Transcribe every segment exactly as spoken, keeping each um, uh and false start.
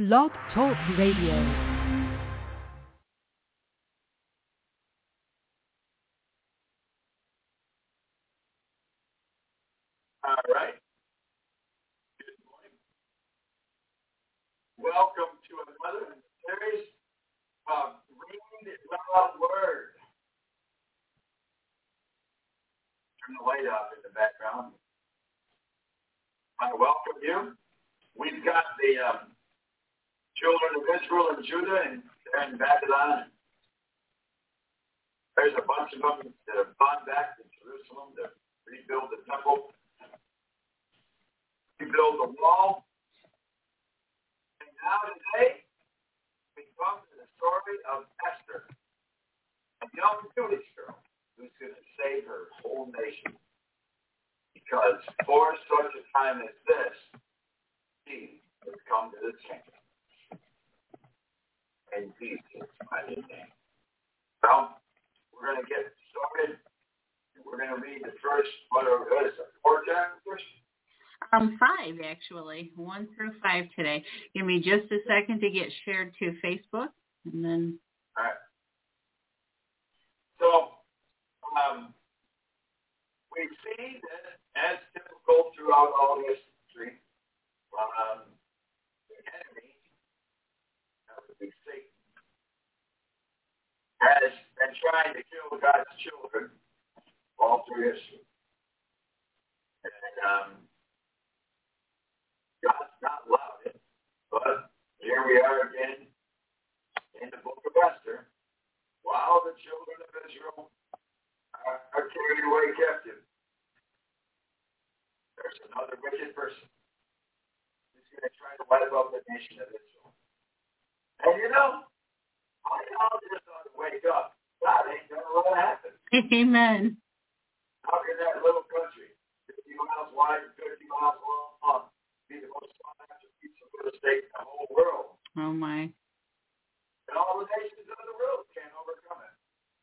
Blog Talk Radio. All right. Good morning. Welcome to another series of Read God's Word. Turn the light off in the background. I welcome you. We've got the um, children of Israel and Judah, and they're in Babylon. There's a bunch of them that have gone back to Jerusalem to rebuild the temple. Build the wall. And now today, we come to the story of Esther, a young Jewish girl who's going to save her whole nation. Because for such a time as this, she has come to this kingdom. In Jesus' mighty name. Well, we're going to get started. We're going to read the first, what is it, four chapters? Um, five, actually. One through five today. Give me just a second to get shared to Facebook, and then... All right. So, um, we see that, as typical throughout all history, um, the enemy, that would be Satan, has been trying to kill God's children all through history. And, um, God's not allowed it, but here we are again in the book of Esther, while the children of Israel are, are carried away captive. There's another wicked person who's going to try to wipe out the nation of Israel. And you know, I all just ought to wake up. God ain't going to let it happen. Amen. How can that little country, fifty miles wide and fifty miles long, be the most sought-after piece of real estate in the whole world? Oh, my. And all the nations of the world can't overcome it.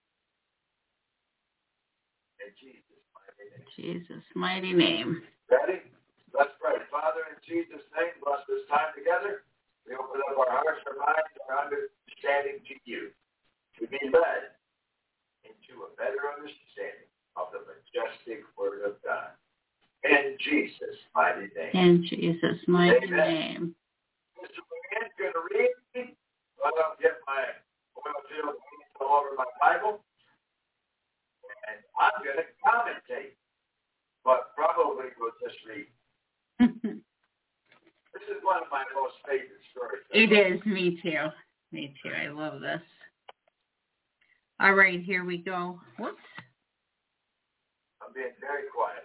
In Jesus' mighty name. Jesus' mighty name. Ready? Let's pray. Father, in Jesus' name, bless this time together. We open up our hearts, our minds, our understanding to you, to be led into a better understanding of the majestic Word of God. In Jesus' mighty name. In Jesus' mighty Amen. name. Mister McMahon's going to read. I don't get my oil filled all over my Bible. And I'm going to commentate. But probably we'll just read. This is one of my most favorite stories. It is. Me too. Me too. I love this. All right, here we go. Whoops. I'm being very quiet.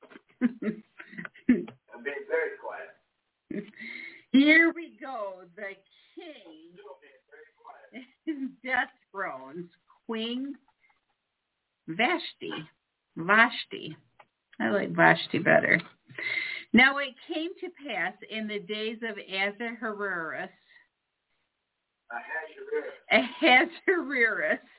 I'm being very quiet. Here we go. The king, death thrones, Queen Vashti. Vashti. I like Vashti better. Now it came to pass in the days of Ahasuerus. Ahasuerus.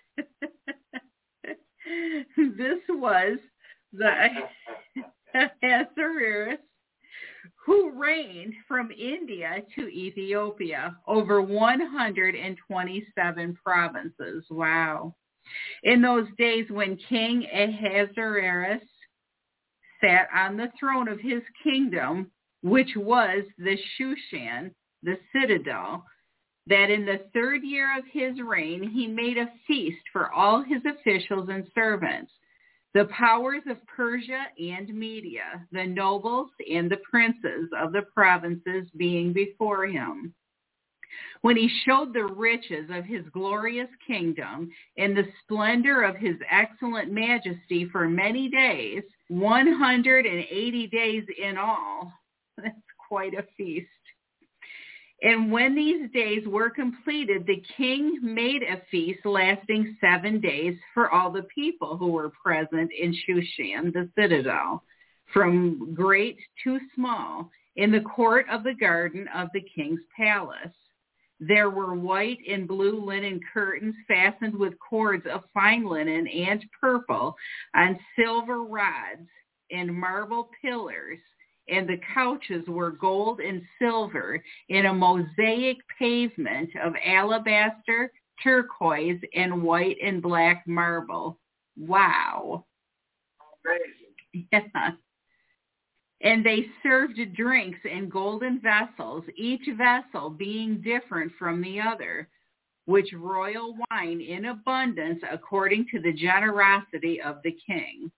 This was the Ahasuerus who reigned from India to Ethiopia over one hundred twenty-seven provinces. Wow. In those days when King Ahasuerus sat on the throne of his kingdom, which was the Shushan, the citadel, that in the third year of his reign he made a feast for all his officials and servants, the powers of Persia and Media, the nobles and the princes of the provinces being before him. When he showed the riches of his glorious kingdom and the splendor of his excellent majesty for many days, one hundred eighty days in all, that's quite a feast. And when these days were completed, the king made a feast lasting seven days for all the people who were present in Shushan, the citadel, from great to small, in the court of the garden of the king's palace. There were white and blue linen curtains fastened with cords of fine linen and purple on silver rods and marble pillars and the couches were gold and silver in a mosaic pavement of alabaster, turquoise, and white and black marble. Wow. Amazing. Yeah. And they served drinks in golden vessels, each vessel being different from the other, which royal wine in abundance according to the generosity of the king.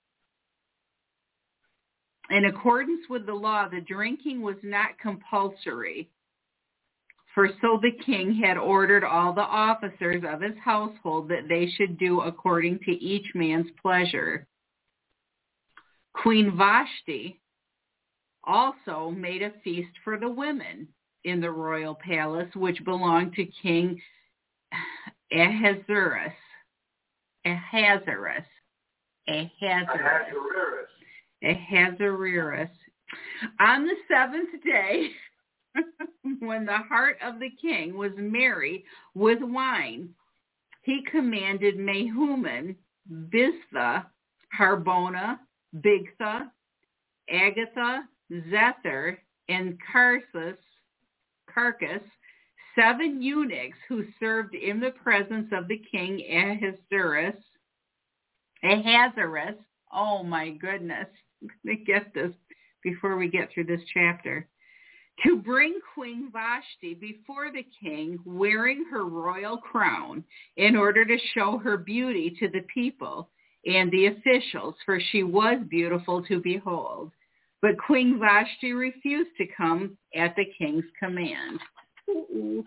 In accordance with the law, the drinking was not compulsory, for so the king had ordered all the officers of his household that they should do according to each man's pleasure. Queen Vashti also made a feast for the women in the royal palace, which belonged to King Ahasuerus. Ahasuerus. Ahasuerus. Ahasuerus. On the seventh day, when the heart of the king was merry with wine, he commanded Mehuman, Biztha, Harbona, Bigtha, Agatha, Zethar, and Carsus, Carcas, seven eunuchs who served in the presence of the king Ahasuerus. Ahasuerus. Oh my goodness. Let me get this before we get through this chapter. To bring Queen Vashti before the king wearing her royal crown in order to show her beauty to the people and the officials, for she was beautiful to behold. But Queen Vashti refused to come at the king's command. Ooh.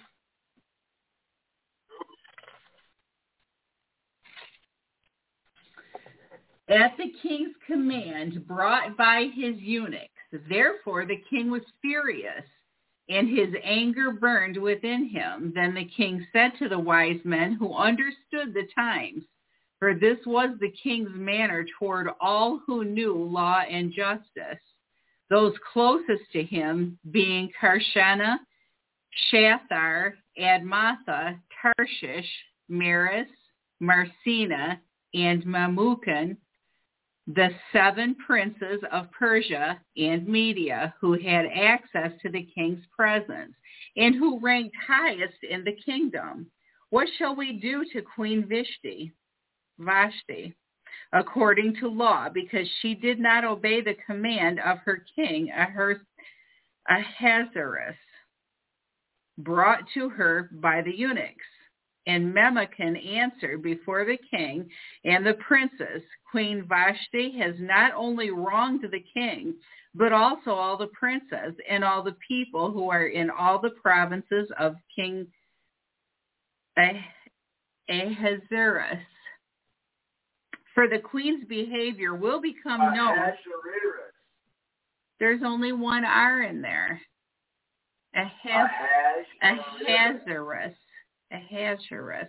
At the king's command brought by his eunuchs. Therefore the king was furious, and his anger burned within him. Then the king said to the wise men who understood the times, for this was the king's manner toward all who knew law and justice, those closest to him being Karshena, Shathar, Admatha, Tarshish, Maris, Marcina, and Mamukan, the seven princes of Persia and Media, who had access to the king's presence and who ranked highest in the kingdom. What shall we do to Queen Vashti, Vashti, according to law, because she did not obey the command of her king Ahasuerus, brought to her by the eunuchs? And Memucan answered before the king and the princes, Queen Vashti has not only wronged the king, but also all the princes and all the people who are in all the provinces of King Ahasuerus. For the queen's behavior will become known. Ahasuerus. There's only one R in there. Ahaz- Ahasuerus. Ahasuerus.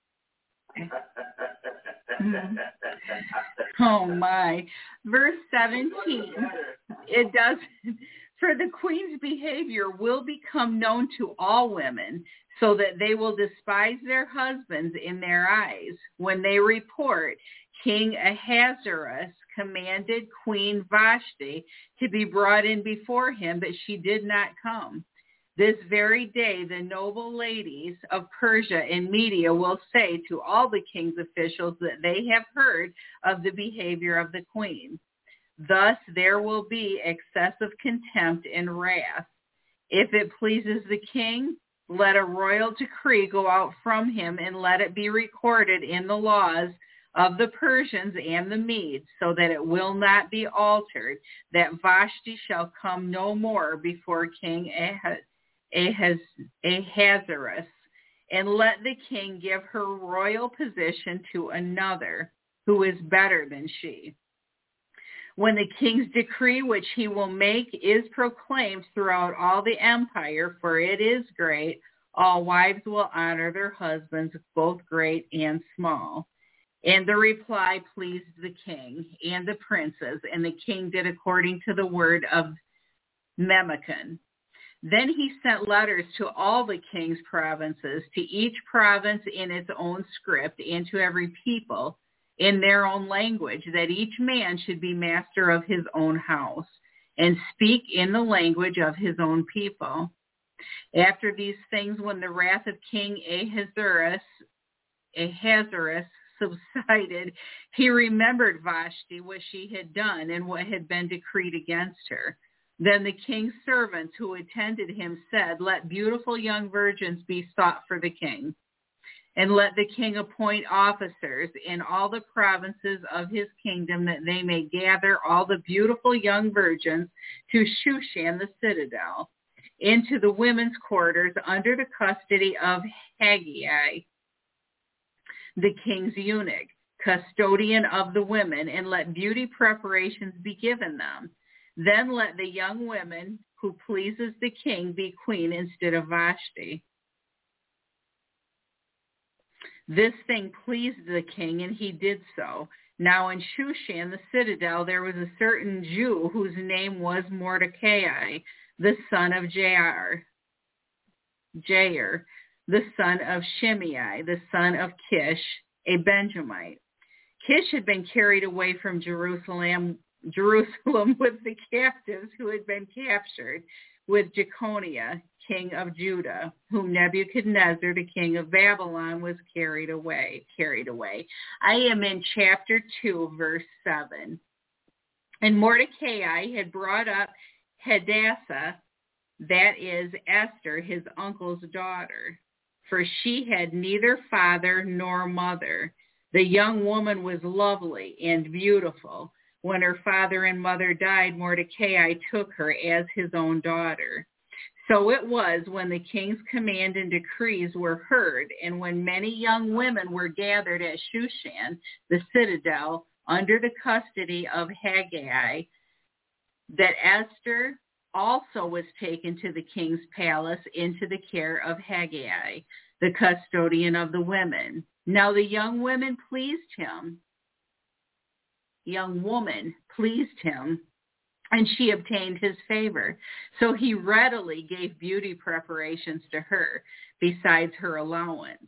Mm. Oh my. Verse seventeen. It does. For the queen's behavior will become known to all women, so that they will despise their husbands in their eyes. When they report, King Ahasuerus commanded Queen Vashti to be brought in before him, but she did not come. This very day, the noble ladies of Persia and Media will say to all the king's officials that they have heard of the behavior of the queen. Thus, there will be excessive contempt and wrath. If it pleases the king, let a royal decree go out from him, and let it be recorded in the laws of the Persians and the Medes, so that it will not be altered, that Vashti shall come no more before King Ahaz. Ahaz, Ahasuerus, and let the king give her royal position to another who is better than she. When the king's decree which he will make is proclaimed throughout all the empire, for it is great, all wives will honor their husbands, both great and small. And the reply pleased the king and the princes, and the king did according to the word of Memucan. Then he sent letters to all the king's provinces, to each province in its own script, and to every people in their own language, that each man should be master of his own house. and speak in the language of his own people. After these things, when the wrath of King Ahasuerus, Ahasuerus subsided, he remembered Vashti, what she had done, and what had been decreed against her. Then the king's servants who attended him said, "Let beautiful young virgins be sought for the king, and let the king appoint officers in all the provinces of his kingdom, that they may gather all the beautiful young virgins to Shushan the citadel, into the women's quarters under the custody of Haggai, the king's eunuch, custodian of the women, and let beauty preparations be given them. Then let the young woman who pleases the king be queen instead of Vashti." This thing pleased the king, and he did so. Now in Shushan the citadel there was a certain Jew whose name was Mordecai, the son of Jair, Jair, the son of Shimei, the son of Kish, a Benjamite. Kish had been carried away from Jerusalem, Jerusalem with the captives who had been captured, with Jeconiah, king of Judah, whom Nebuchadnezzar, the king of Babylon, was carried away. Carried away. I am in chapter two, verse seven. And Mordecai had brought up Hadassah, that is Esther, his uncle's daughter, for she had neither father nor mother. The young woman was lovely and beautiful. When her father and mother died, Mordecai took her as his own daughter. So it was when the king's command and decrees were heard, and when many young women were gathered at Shushan, the citadel, under the custody of Haggai, that Esther also was taken to the king's palace into the care of Haggai, the custodian of the women. Now the young women pleased him. Young woman pleased him, and she obtained his favor. So he readily gave beauty preparations to her, besides her allowance.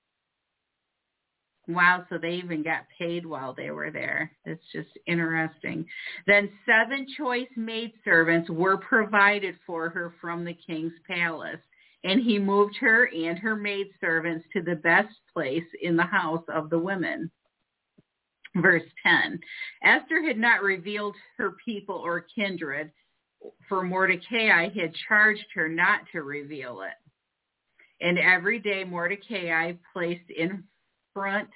Wow, so they even got paid while they were there. It's just interesting. Then seven choice maidservants were provided for her from the king's palace, and he moved her and her maidservants to the best place in the house of the women. Verse ten, Esther had not revealed her people or kindred, for Mordecai had charged her not to reveal it. And every day Mordecai placed in front,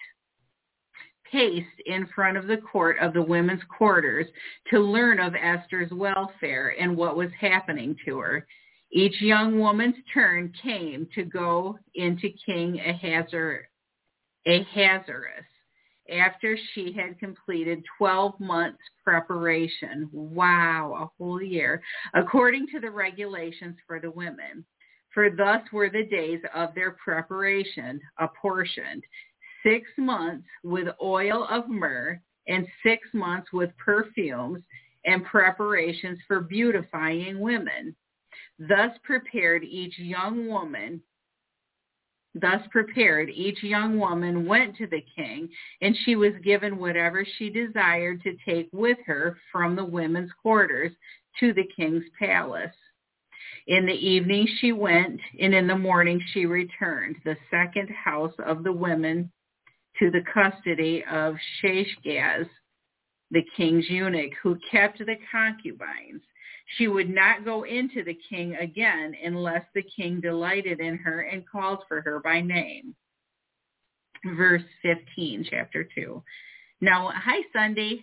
paced in front of the court of the women's quarters to learn of Esther's welfare and what was happening to her. Each young woman's turn came to go into King Ahasuerus, Ahasuerus after she had completed twelve months preparation. Wow, a whole year, according to the regulations for the women. For thus were the days of their preparation apportioned, six months with oil of myrrh, and six months with perfumes and preparations for beautifying women. Thus prepared each young woman Thus prepared, each young woman went to the king, and she was given whatever she desired to take with her from the women's quarters to the king's palace. In the evening she went, and in the morning she returned, the second house of the women, to the custody of Shashgaz, the king's eunuch, who kept the concubines. She would not go into the king again unless the king delighted in her and called for her by name. Verse fifteen, chapter two. Now, hi, Sunday.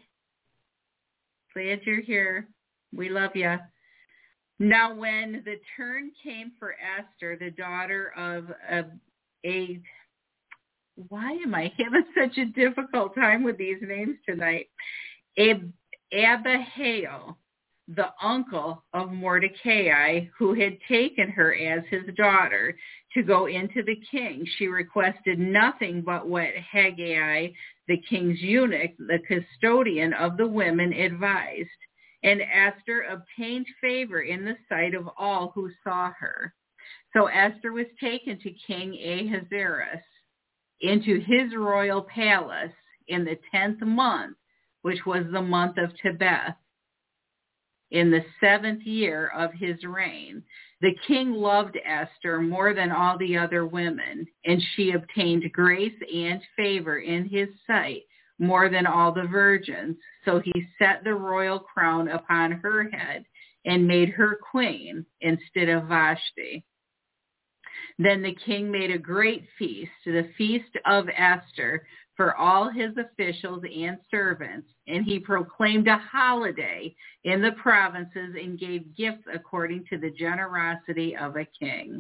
Glad you're here. We love you. Now, when the turn came for Esther, the daughter of a, a why am I having such a difficult time with these names tonight? Ab, Abihail, the uncle of Mordecai, who had taken her as his daughter to go into the king. She requested nothing but what Haggai, the king's eunuch, the custodian of the women, advised. And Esther obtained favor in the sight of all who saw her. So Esther was taken to King Ahasuerus into his royal palace in the tenth month, which was the month of Tebeth. in the seventh year of his reign. The king loved Esther more than all the other women, and she obtained grace and favor in his sight more than all the virgins. So he set the royal crown upon her head and made her queen instead of Vashti. Then the king made a great feast, the feast of Esther, for all his officials and servants, and he proclaimed a holiday in the provinces and gave gifts according to the generosity of a king.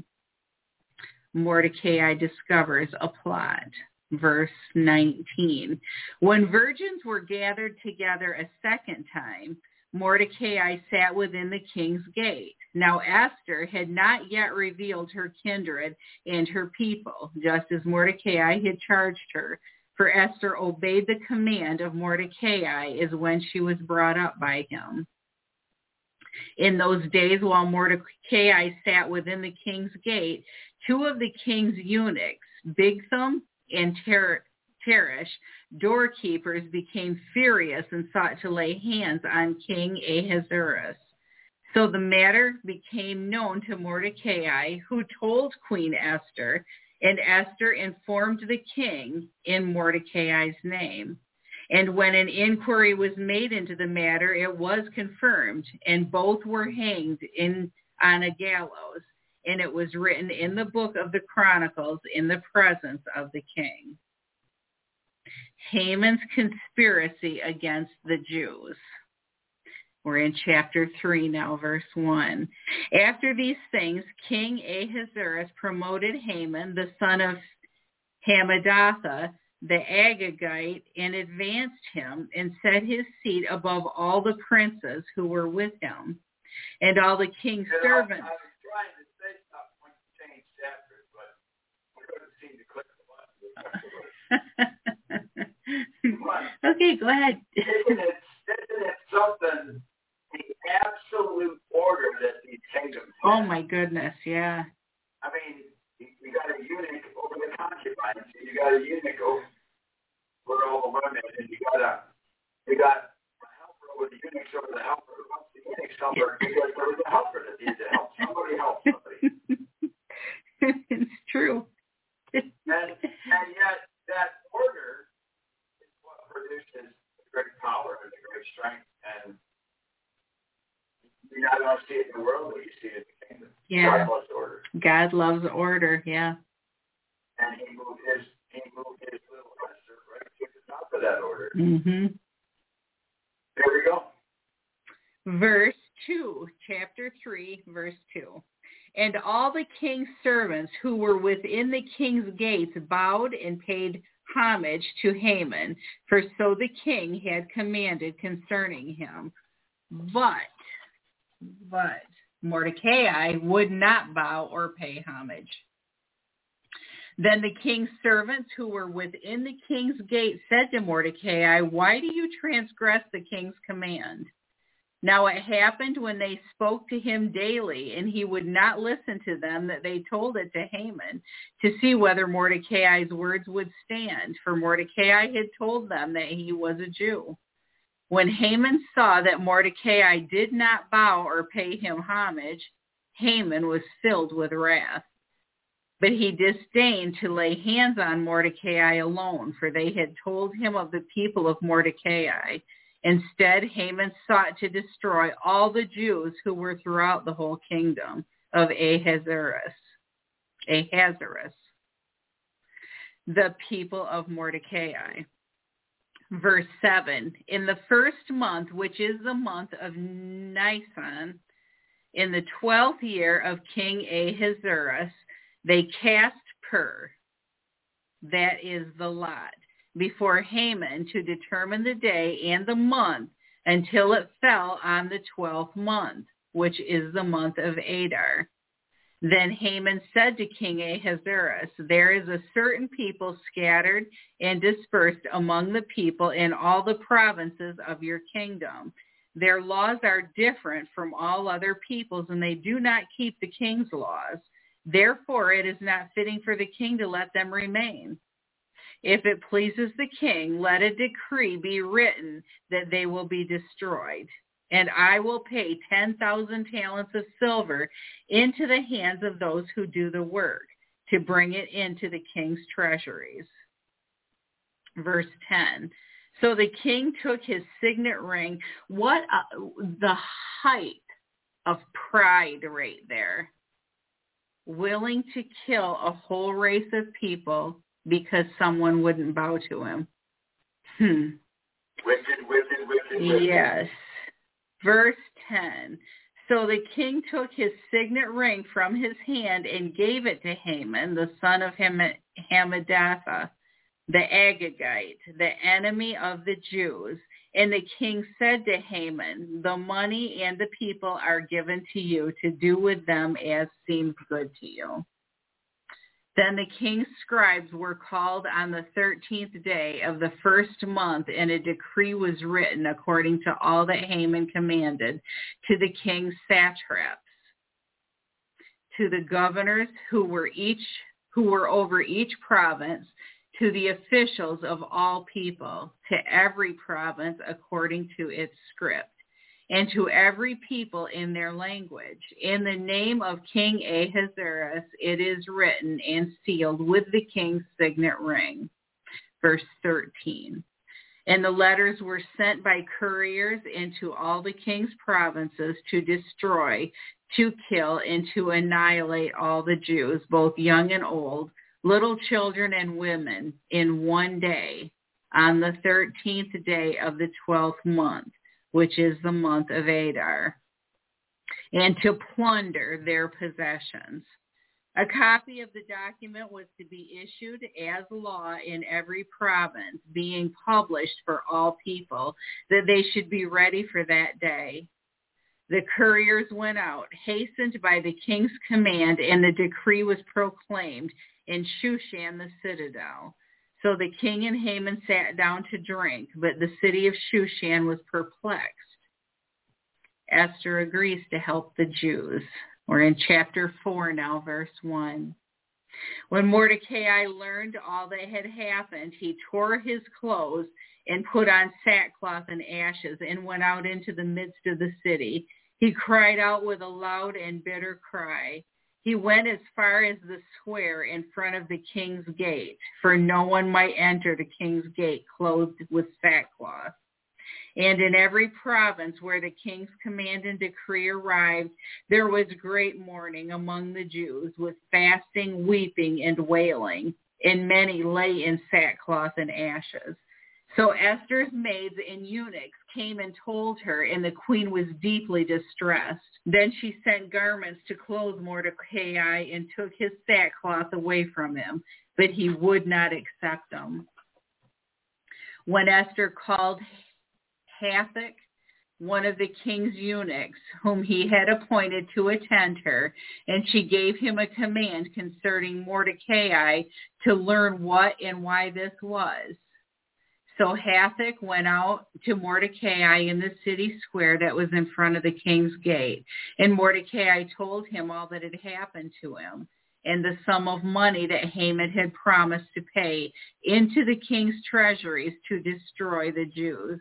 Mordecai discovers a plot. Verse nineteen. When virgins were gathered together a second time, Mordecai sat within the king's gate. Now Esther had not yet revealed her kindred and her people, just as Mordecai had charged her. For Esther obeyed the command of Mordecai as when she was brought up by him. In those days, while Mordecai sat within the king's gate, two of the king's eunuchs, Bigtham and Ter- Teresh, doorkeepers, became furious and sought to lay hands on King Ahasuerus. So the matter became known to Mordecai, who told Queen Esther, and Esther informed the king in Mordecai's name. And when an inquiry was made into the matter, it was confirmed, and both were hanged in on a gallows. And it was written in the book of the Chronicles in the presence of the king. Haman's conspiracy against the Jews. We're in chapter three now, verse one. After these things, King Ahasuerus promoted Haman, the son of Hammedatha, the Agagite, and advanced him and set his seat above all the princes who were with him. And all the king's You know, servants. I was trying to say something when you changed chapters, but I couldn't seem to click the button. Okay, go ahead. Isn't it, isn't it something, the absolute order that these kingdoms have? Oh, my goodness, yeah. I mean, you, you got a eunuch over the concubines, you got a eunuch over, over all the women, and you got a, you got a helper over the eunuchs over the helper. Once the eunuch's helper, because there was a helper that needed to help. Somebody help somebody. It's true. And, and yet, that order is what produces great power and great strength. And you not only see it in the world, but you see it in the kingdom. Yeah. God loves order. God loves order, yeah. And he moved his, he moved his little Esther right to the top of that order. Mm-hmm. There we go. Verse two, chapter three, verse two. And all the king's servants who were within the king's gates bowed and paid homage to Haman, for so the king had commanded concerning him. But, but Mordecai would not bow or pay homage. Then the king's servants who were within the king's gate said to Mordecai, "Why do you transgress the king's command?" Now it happened when they spoke to him daily, and he would not listen to them, that they told it to Haman to see whether Mordecai's words would stand, for Mordecai had told them that he was a Jew. When Haman saw that Mordecai did not bow or pay him homage, Haman was filled with wrath. But he disdained to lay hands on Mordecai alone, for they had told him of the people of Mordecai. Instead, Haman sought to destroy all the Jews who were throughout the whole kingdom of Ahasuerus. Ahasuerus, the people of Mordecai. Verse seven, in the first month, which is the month of Nisan, in the twelfth year of King Ahasuerus, they cast Pur, that is the lot, before Haman to determine the day and the month until it fell on the twelfth month, which is the month of Adar. Then Haman said to King Ahasuerus, "There is a certain people scattered and dispersed among the people in all the provinces of your kingdom. Their laws are different from all other peoples, and they do not keep the king's laws. Therefore, it is not fitting for the king to let them remain. If it pleases the king, let a decree be written that they will be destroyed." and I will pay ten thousand talents of silver into the hands of those who do the work, to bring it into the king's treasuries. Verse ten. So the king took his signet ring. What uh, the height of pride right there. Willing to kill a whole race of people because someone wouldn't bow to him. Hmm. Wicked, wicked, wicked, wicked. Yes. Verse ten. So the king took his signet ring from his hand and gave it to Haman, the son of Ham- Hammedatha, the Agagite, the enemy of the Jews. And the king said to Haman, the money and the people are given to you to do with them as seems good to you. Then the king's scribes were called on the thirteenth day of the first month, and a decree was written according to all that Haman commanded, to the king's satraps, to the governors who were each who were over each province, to the officials of all people, to every province according to its script, and to every people in their language. In the name of King Ahasuerus it is written and sealed with the king's signet ring. Verse thirteen. And the letters were sent by couriers into all the king's provinces to destroy, to kill, and to annihilate all the Jews, both young and old, little children and women, in one day, on the thirteenth day of the twelfth month, which is the month of Adar, and to plunder their possessions. A copy of the document was to be issued as law in every province, being published for all people, that they should be ready for that day. The couriers went out, hastened by the king's command, and the decree was proclaimed in Shushan the citadel. So the king and Haman sat down to drink, but the city of Shushan was perplexed. Esther agrees to help the Jews. We're in chapter four now, verse one. When Mordecai learned all that had happened, he tore his clothes and put on sackcloth and ashes and went out into the midst of the city. He cried out with a loud and bitter cry. He went as far as the square in front of the king's gate, for no one might enter the king's gate clothed with sackcloth. And in every province where the king's command and decree arrived, there was great mourning among the Jews, with fasting, weeping, and wailing, and many lay in sackcloth and ashes. So Esther's maids and eunuchs came and told her, and the queen was deeply distressed. Then she sent garments to clothe Mordecai and took his sackcloth away from him, but he would not accept them. When Esther called Hathach, one of the king's eunuchs, whom he had appointed to attend her, and she gave him a command concerning Mordecai to learn what and why this was. So Hathach went out to Mordecai in the city square that was in front of the king's gate, and Mordecai told him all that had happened to him, and the sum of money that Haman had promised to pay into the king's treasuries to destroy the Jews.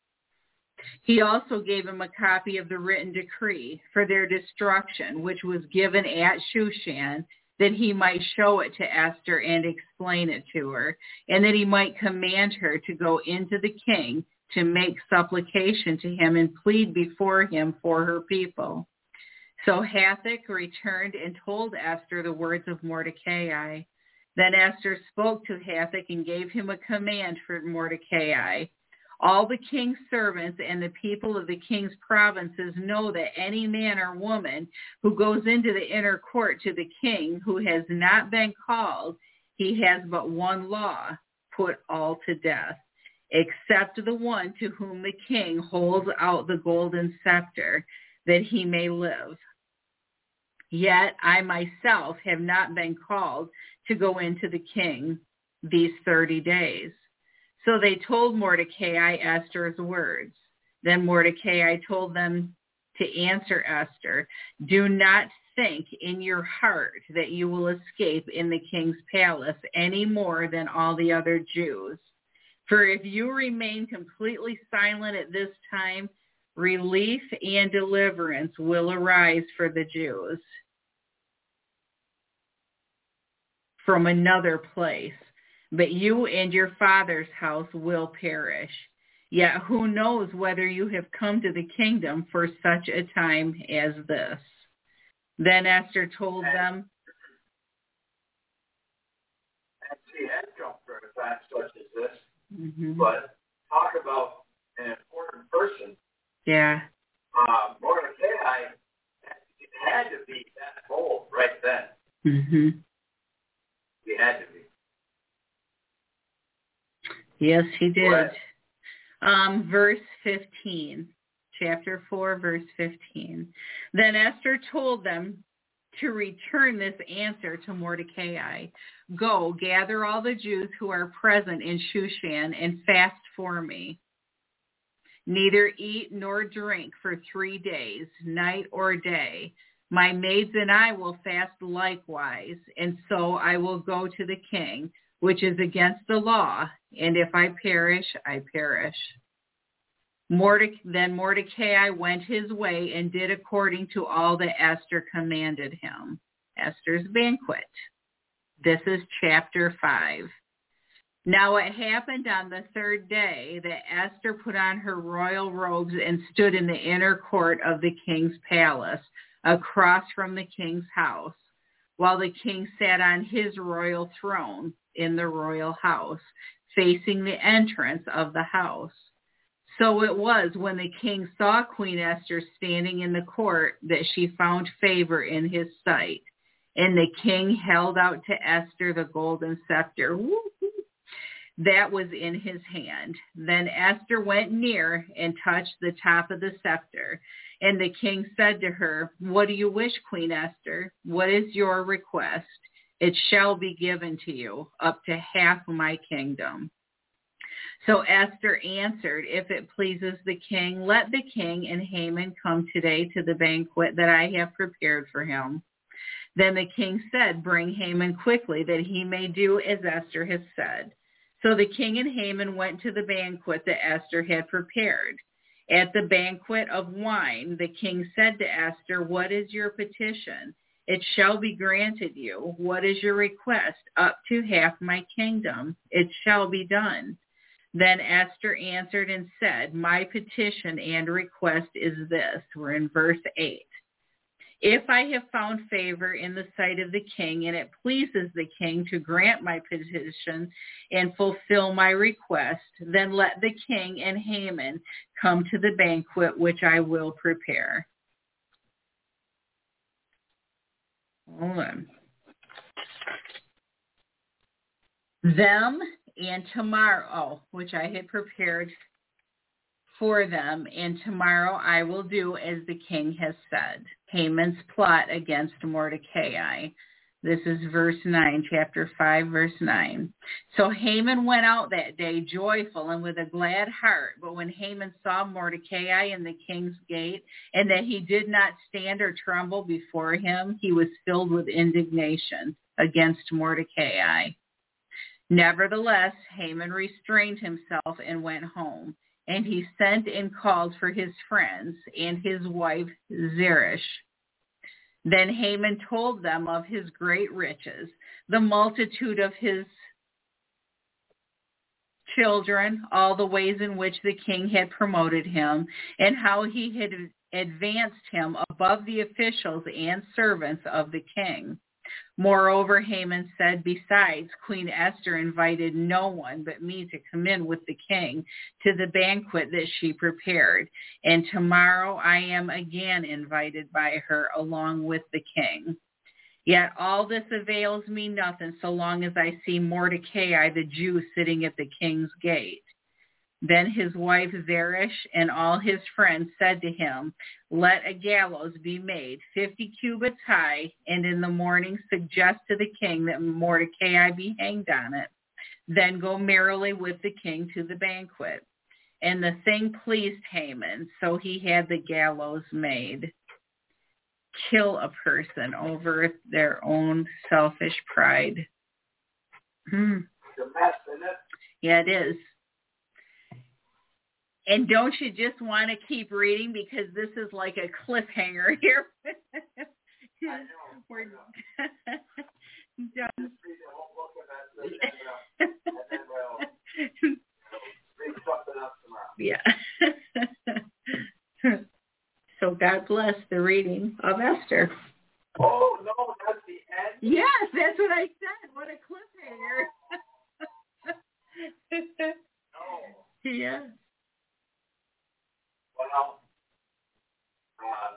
He also gave him a copy of the written decree for their destruction, which was given at Shushan, that he might show it to Esther and explain it to her, and that he might command her to go into the king to make supplication to him and plead before him for her people. So Hathach returned and told Esther the words of Mordecai. Then Esther spoke to Hathach and gave him a command for Mordecai. All the king's servants and the people of the king's provinces know that any man or woman who goes into the inner court to the king who has not been called, he has but one law, put all to death, except the one to whom the king holds out the golden scepter, that he may live. Yet I myself have not been called to go into the king these thirty days. So they told Mordecai Esther's words. Then Mordecai told them to answer Esther, "Do not think in your heart that you will escape in the king's palace any more than all the other Jews. For if you remain completely silent at this time, relief and deliverance will arise for the Jews from another place, but you and your father's house will perish. Yet who knows whether you have come to the kingdom for such a time as this? Then Esther told them, and she had come for a time such as this, mm-hmm. but talk about an important person. Yeah. Uh, Mordecai had to be that bold right then. Mm-hmm. He had to be. Yes, he did. What? Um, verse fifteen, chapter four, verse fifteen. Then Esther told them to return this answer to Mordecai. Go, gather all the Jews who are present in Shushan and fast for me. Neither eat nor drink for three days, night or day. My maids and I will fast likewise, and so I will go to the king, which is against the law, and if I perish, I perish. Mordecai, then Mordecai went his way and did according to all that Esther commanded him. Esther's banquet. This is chapter five. Now it happened on the third day that Esther put on her royal robes and stood in the inner court of the king's palace, across from the king's house, while the king sat on his royal throne in the royal house, facing the entrance of the house. So it was when the king saw Queen Esther standing in the court that she found favor in his sight. And the king held out to Esther the golden scepter that was in his hand. Then Esther went near and touched the top of the scepter. And the king said to her, "What do you wish, Queen Esther? What is your request? It shall be given to you, up to half my kingdom." So Esther answered, "If it pleases the king, let the king and Haman come today to the banquet that I have prepared for him." Then the king said, "Bring Haman quickly, that he may do as Esther has said." So the king and Haman went to the banquet that Esther had prepared. At the banquet of wine, the king said to Esther, "What is your petition? It shall be granted you. What is your request? Up to half my kingdom. It shall be done." Then Esther answered and said, "My petition and request is this." We're in verse eight. "If I have found favor in the sight of the king, and it pleases the king to grant my petition and fulfill my request, then let the king and Haman come to the banquet which I will prepare." Hold on. "Them and tomorrow," oh, which I had prepared for them, "and tomorrow I will do as the king has said." Haman's plot against Mordecai. This is verse nine, chapter five, verse nine. "So Haman went out that day joyful and with a glad heart. But when Haman saw Mordecai in the king's gate, and that he did not stand or tremble before him, he was filled with indignation against Mordecai. Nevertheless, Haman restrained himself and went home. And he sent and called for his friends and his wife Zeresh. Then Haman told them of his great riches, the multitude of his children, all the ways in which the king had promoted him, and how he had advanced him above the officials and servants of the king. Moreover, Haman said, besides, Queen Esther invited no one but me to come in with the king to the banquet that she prepared, and tomorrow I am again invited by her along with the king. Yet all this avails me nothing so long as I see Mordecai the Jew sitting at the king's gate. Then his wife Zeresh and all his friends said to him, let a gallows be made fifty cubits high, and in the morning suggest to the king that Mordecai be hanged on it. Then go merrily with the king to the banquet. And the thing pleased Haman, so he had the gallows made. Kill a person over their own selfish pride. Hmm. It's a mess, isn't it? Yeah, it is. And don't you just want to keep reading because this is like a cliffhanger here? I know. We're I know. done. Just read the whole book of Esther, and then we'll, and then we'll read something else tomorrow. Yeah. So God bless the reading of Esther. Oh, no, that's the end? Yes, that's what I said. What a cliffhanger. No. Yeah. Well, uh,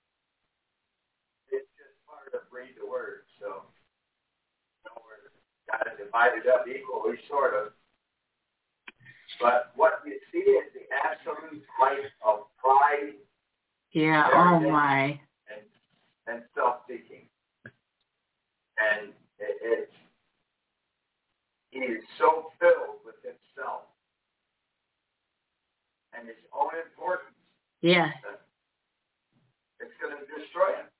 it's just part of read the word, so you know, we're got it divided up equally, sort of. But what you see is the absolute life of pride. Yeah, oh my. And, and self-seeking. And it, it's, he is so filled with himself and his own importance. Yeah. It's going to destroy him.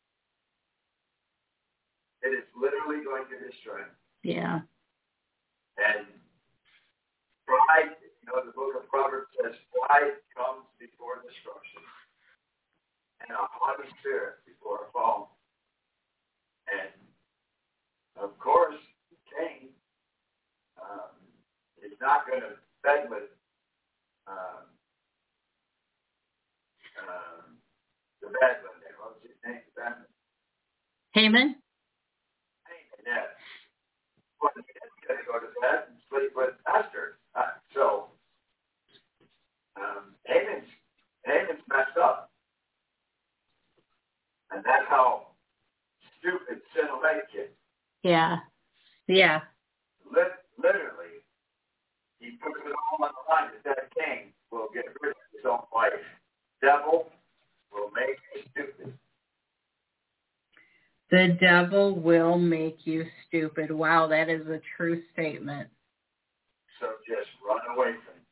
It is literally going to destroy him. Yeah. And pride, you know, the book of Proverbs says, pride comes before destruction, and a haughty spirit before a fall. And of course, Cain um, is not going to bed with um, um, the bad one there. What was his name? The bad one? Haman? Haman, yeah. Well, he's going to go to bed and sleep with Esther. Uh, so, um, Haman's, Haman's messed up. And that's how stupid sin will make you. Yeah. Yeah. Lit- literally, he puts it all on the line that that king will get rid of his own life. Devil will make you stupid. The devil will make you stupid. Wow, that is a true statement. So just run away from him.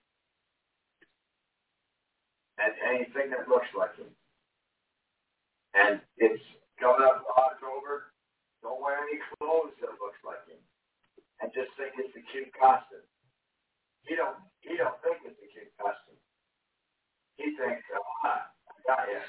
And anything that looks like him. And it's coming up October. Don't wear any clothes that looks like him. And just think it's a cute costume. He don't he don't think it's a cute costume. He thinks, oh, I got you.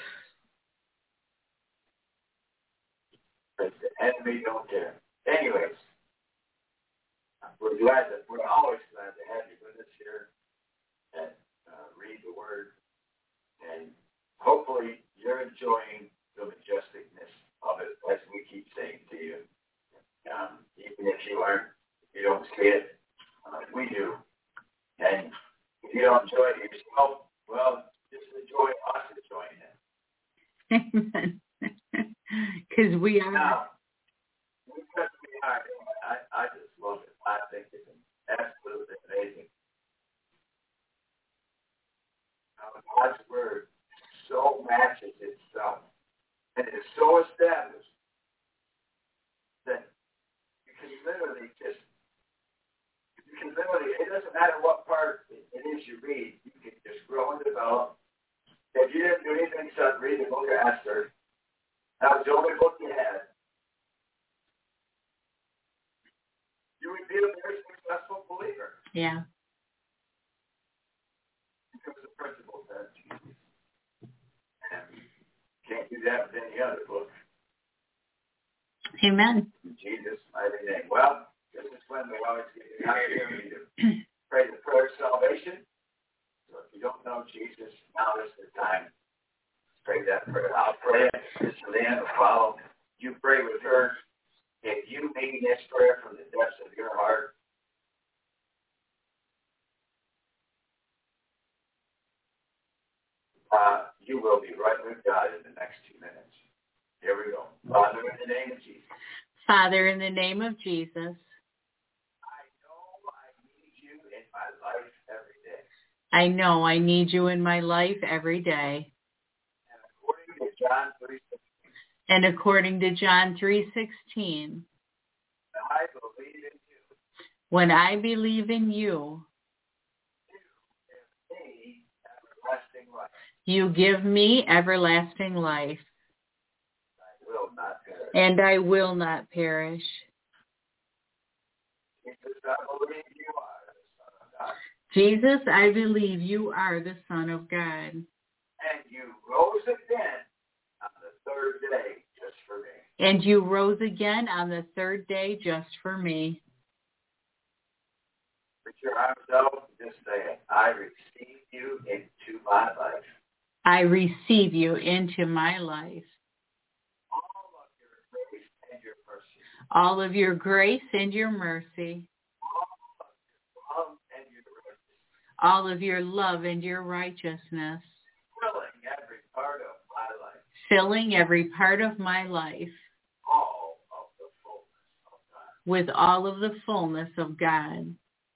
But the enemy don't care. Anyways, we're glad that we're always glad to have you with us here and uh, read the word. And hopefully you're enjoying the majesticness of it, as we keep saying to you. Um, even if you aren't, you don't see it, uh, we do. And if you don't enjoy it yourself, well, just enjoy us enjoying it. Amen. Because we are. Now, because we are, I, I just love it. I think it's absolutely amazing. Now, God's word so matches itself and is so established that you can literally just, you can literally, it doesn't matter what part it is you read, you can just grow and develop. If you didn't do anything except read the book of Esther, that was the only book you had, you would be a very successful believer. Yeah. Because the principle says and you can't do that with any other book. Amen. In Jesus' mighty name. Well, this is when we always get the opportunity to pray the prayer of salvation. So if you don't know Jesus, now is the time. Pray that prayer. I'll pray it. Sister Leanne will follow. You pray with her. If you mean this prayer from the depths of your heart, uh, you will be right with God in the next two minutes. Here we go. Father, in the name of Jesus. Father, in the name of Jesus. I know I need you in my life every day. I know I need you in my life every day. And according to John three sixteen. And according to John three sixteen. I believe in you. When I believe in you, you give me everlasting life. you give me everlasting life. I will not perish. And I will not perish. Jesus, I believe you are the Son of God. Jesus, I believe you are the Son of God. And you rose again on the third day just for me. And you rose again on the third day just for me. Put your arms out and just say, I receive you into my life. I receive you into my life. All of your grace and your mercy. All of your grace and your mercy. All of your love and your righteousness. All of your love and your righteousness. Filling every part of my life. Filling every part of my life. All of the fullness of God. With all of the fullness of God.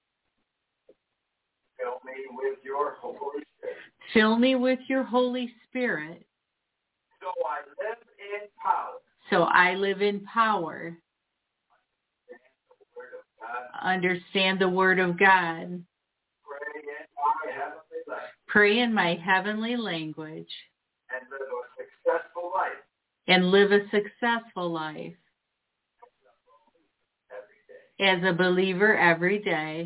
Fill me with your Holy Spirit. Fill me with your Holy Spirit. So I live in power. So I live in power. Understand the word of God. Understand the word of God. Pray in my heavenly language. Pray in my heavenly language. And live a successful life. And live a successful life. Every day. As a believer every day.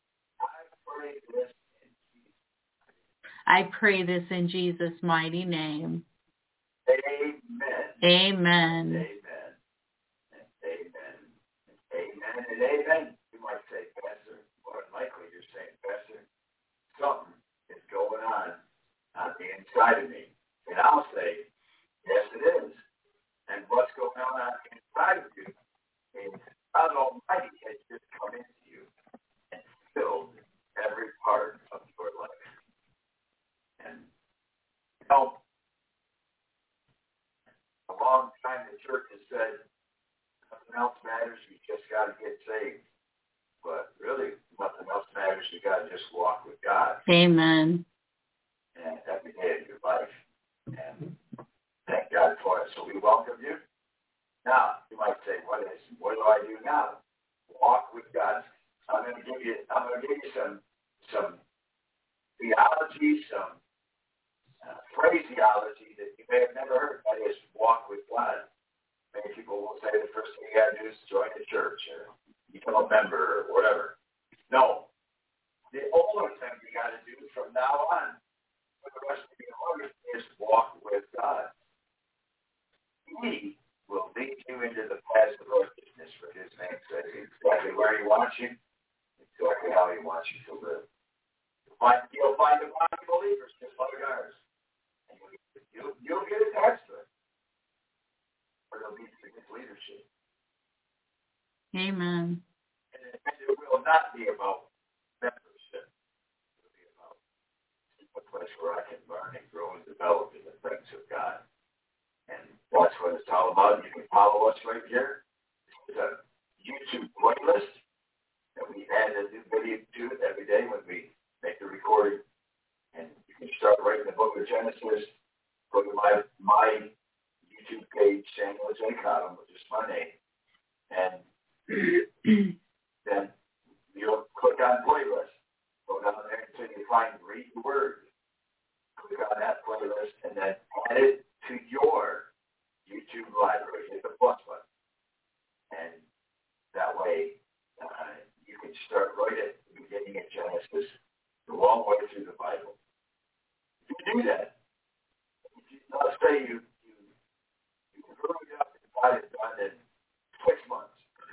I pray this in Jesus' I pray this in Jesus' mighty name. Amen. Amen. Amen. And amen. And amen and amen. You might say, Pastor, more than likely you're saying, Pastor, something is going on on the inside of me. And I'll say, yes, it is. And what's going on on the inside of you is God Almighty has just come into you and filled every part of your life. And, you know, a long time the church has said, nothing else matters, you just got to get saved. But really, nothing else matters, you got to just walk with God. Amen. And every day of your life. And thank God for it. So we welcome you. Now, you might say, what is, what do I do now? Walk with God. I'm going to give you, I'm going to give you some, some theology, some uh, phraseology that you may have never heard. That is, walk with God. Many people will say the first thing you got to do is join the church or become a member or whatever. No. The only thing you got to do from now on for the rest of your life is walk with God. He will lead you into the paths of righteousness for his name's sake. Exactly where he wants you, exactly how he wants you to live. You'll find, you'll find divine believers just like ours. And you'll, you'll get attached to it. Or it'll be to his leadership. Amen. And it, and it will not be about membership. It will be about a place where I can learn and grow and develop in the things of God. And that's what it's all about. You can follow us right here. It's a YouTube playlist that we add a new video to it every day when we make the recording. And you can start right in the book of Genesis. Go to my my YouTube page, Samuel J. Cottom, which is my name. And then you'll click on playlist. Go down there until you find Read the Word. Click on that playlist and then add it to your YouTube library. Hit the plus button. And that way uh, you can start right at the beginning of Genesis, go all the way through the Bible. If you do that, if you, let's say you, you, you grew it up and got it done in six months.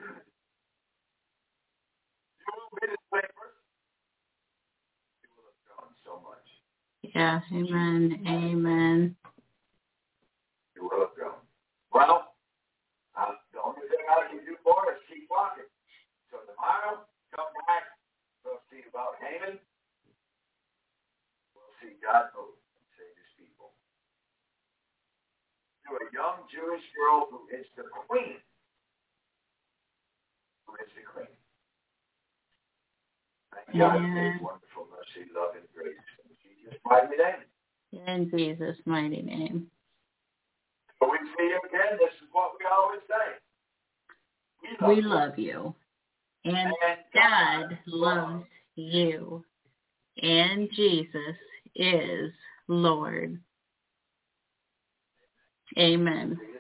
You will be the same person. You will have grown so much. Yeah, amen, amen. You will have grown. Well, uh, the only thing I can do more is keep walking. So tomorrow, come back. We'll see about Haman. We'll see God move and save his people. To a young Jewish girl who is the queen. Who is the queen. Thank God for his wonderful mercy, love, and grace. In Jesus' mighty name. In Jesus' mighty name. So we see you again. This is what we always say. We love, we you. love you. And, and God, God loves you. And Jesus is Lord. Amen.